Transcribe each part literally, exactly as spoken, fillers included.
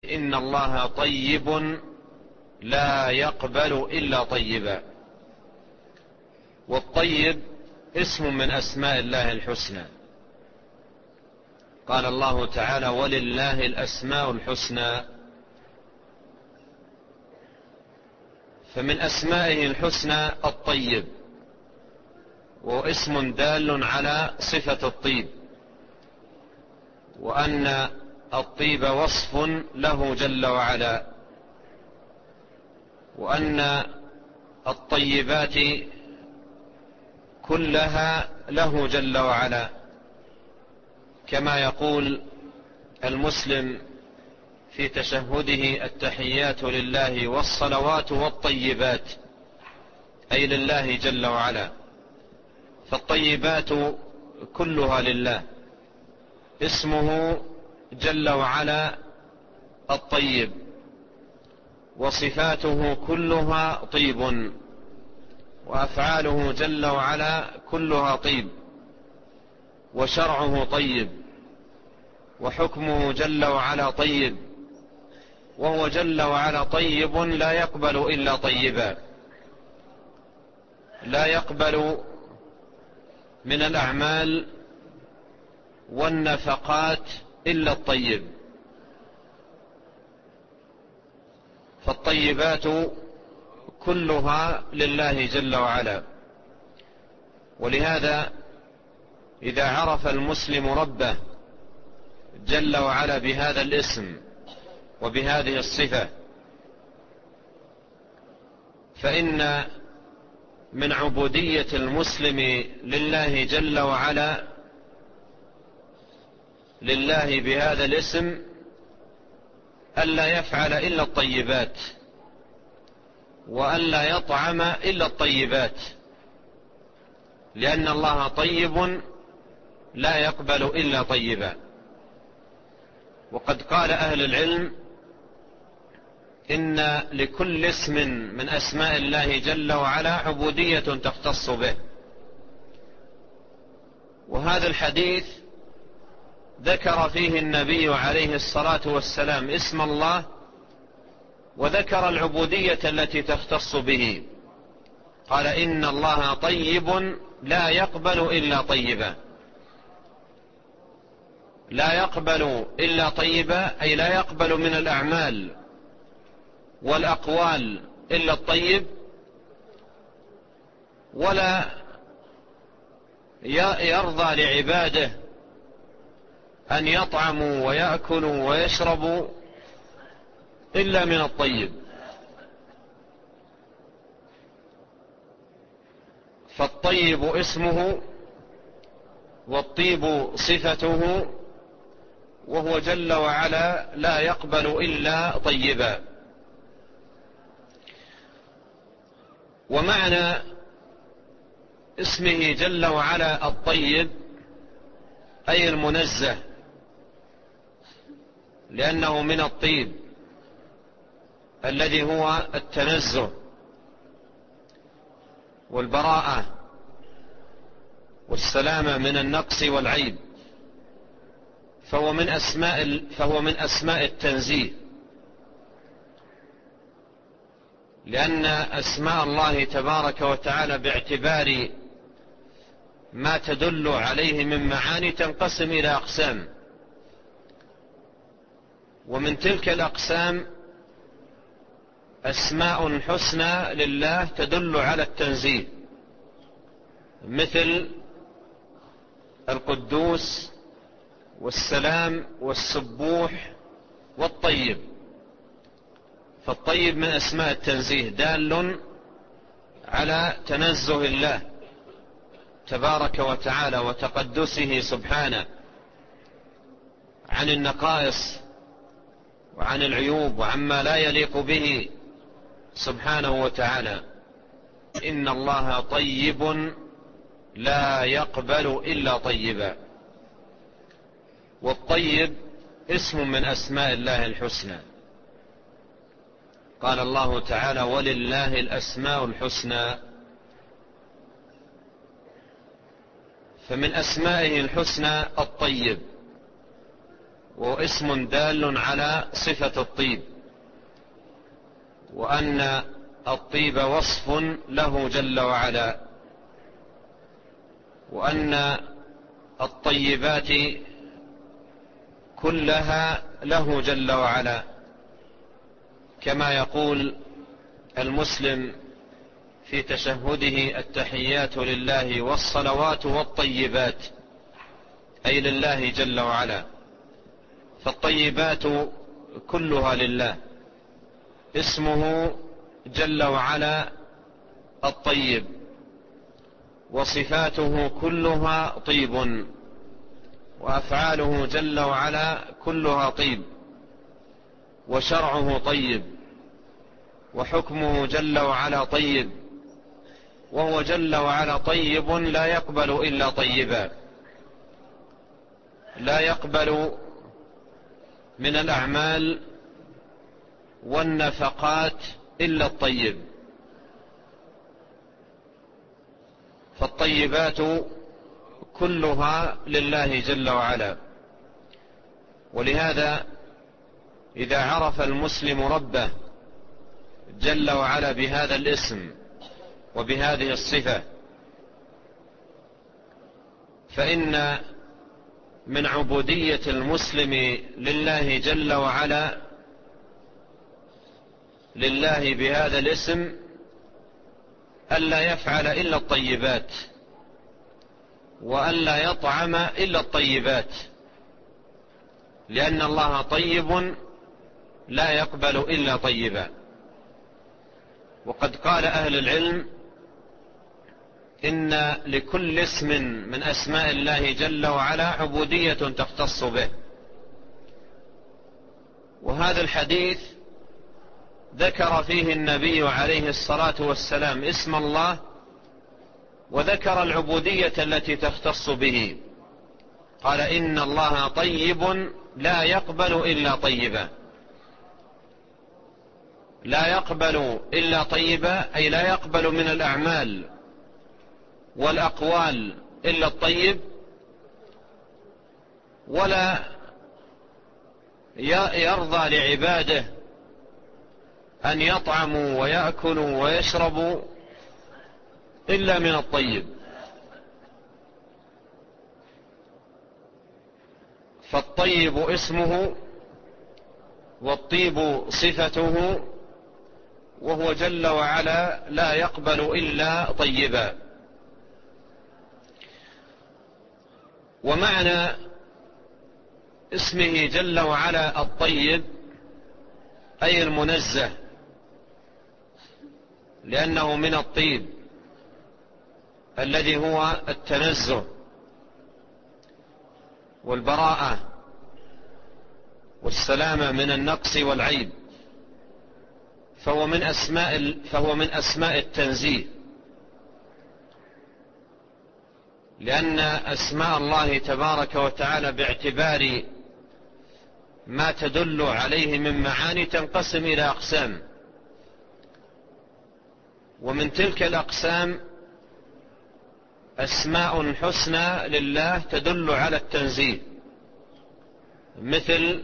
إن الله طيب لا يقبل إلا طيبا. والطيب اسم من أسماء الله الحسنى. قال الله تعالى: ولله الأسماء الحسنى. فمن أسمائه الحسنى الطيب، واسم دال على صفة الطيب، وأن الطيب وصف له جل وعلا، وأن الطيبات كلها له جل وعلا، كما يقول المسلم في تشهده: التحيات لله والصلوات والطيبات، أي لله جل وعلا. فالطيبات كلها لله، اسمه جل وعلا الطيب، وصفاته كلها طيب، وأفعاله جل وعلا كلها طيب، وشرعه طيب، وحكمه جل وعلا طيب، وهو جل وعلا طيب لا يقبل إلا طيبا. لا يقبل من الأعمال والنفقات إلا الطيب. فالطيبات كلها لله جل وعلا. ولهذا إذا عرف المسلم ربه جل وعلا بهذا الاسم وبهذه الصفة، فإن من عبودية المسلم لله جل وعلا لله بهذا الاسم ألا يفعل إلا الطيبات، وألا يطعم إلا الطيبات، لأن الله طيب لا يقبل إلا طيبا. وقد قال أهل العلم إن لكل اسم من أسماء الله جل وعلا عبودية تختص به. وهذا الحديث ذكر فيه النبي عليه الصلاة والسلام اسم الله، وذكر العبودية التي تختص به. قال: إن الله طيب لا يقبل إلا طيبا. لا يقبل إلا طيبا، أي لا يقبل من الأعمال والأقوال إلا الطيب، ولا يرضى لعباده أن يطعموا ويأكلوا ويشربوا إلا من الطيب. فالطيب اسمه، والطيب صفته، وهو جل وعلا لا يقبل إلا طيبا. ومعنى اسمه جل وعلا الطيب أي المنزه، لأنه من الطيب الذي هو التنزه والبراءة والسلامة من النقص والعيب، فهو من أسماء فهو من أسماء التنزيه. لأن أسماء الله تبارك وتعالى باعتبار ما تدل عليه من معاني تنقسم إلى أقسام، ومن تلك الأقسام أسماء حسنى لله تدل على التنزيه، مثل القدوس والسلام والسبوح والطيب. فالطيب من أسماء التنزيه، دال على تنزه الله تبارك وتعالى وتقدسه سبحانه عن النقائص وعن العيوب وعما لا يليق به سبحانه وتعالى. إن الله طيب لا يقبل إلا طيبا. والطيب اسم من أسماء الله الحسنى. قال الله تعالى: ولله الأسماء الحسنى. فمن أسمائه الحسنى الطيب، واسم دال على صفة الطيب، وأن الطيب وصف له جل وعلا، وأن الطيبات كلها له جل وعلا، كما يقول المسلم في تشهده: التحيات لله والصلوات والطيبات، أي لله جل وعلا. فالطيبات كلها لله، اسمه جل وعلا الطيب، وصفاته كلها طيب، وأفعاله جل وعلا كلها طيب، وشرعه طيب، وحكمه جل وعلا طيب، وهو جل وعلا طيب لا يقبل إلا طيبا، لا يقبل من الأعمال والنفقات إلا الطيب. فالطيبات كلها لله جل وعلا. ولهذا إذا عرف المسلم ربه جل وعلا بهذا الاسم وبهذه الصفة، فإن من عبودية المسلم لله جل وعلا لله بهذا الاسم ألا يفعل إلا الطيبات، وألا يطعم إلا الطيبات، لأن الله طيب لا يقبل إلا طيبا. وقد قال أهل العلم إن لكل اسم من أسماء الله جل وعلا عبودية تختص به. وهذا الحديث ذكر فيه النبي عليه الصلاة والسلام اسم الله، وذكر العبودية التي تختص به. قال: إن الله طيب لا يقبل إلا طيبا. لا يقبل إلا طيبا، أي لا يقبل من الأعمال والأقوال إلا الطيب، ولا يرضى لعباده أن يطعموا ويأكلوا ويشربوا إلا من الطيب. فالطيب اسمه، والطيب صفته، وهو جل وعلا لا يقبل إلا طيبا. ومعنى اسمه جل وعلا الطيب أي المنزه، لأنه من الطيب الذي هو التنزه والبراءة والسلامة من النقص والعيب، فهو من أسماء فهو من أسماء التنزيه، لأن أسماء الله تبارك وتعالى باعتبار ما تدل عليه من معاني تنقسم إلى أقسام، ومن تلك الأقسام أسماء حسنى لله تدل على التنزيه، مثل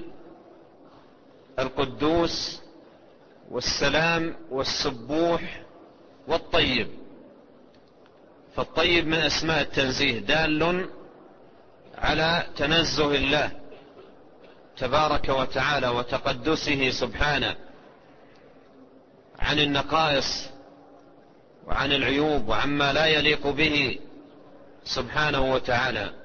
القدوس والسلام والسبوح والطيب. فالطيب من أسماء التنزيه، دال على تنزه الله تبارك وتعالى وتقدسه سبحانه عن النقائص وعن العيوب وعما لا يليق به سبحانه وتعالى.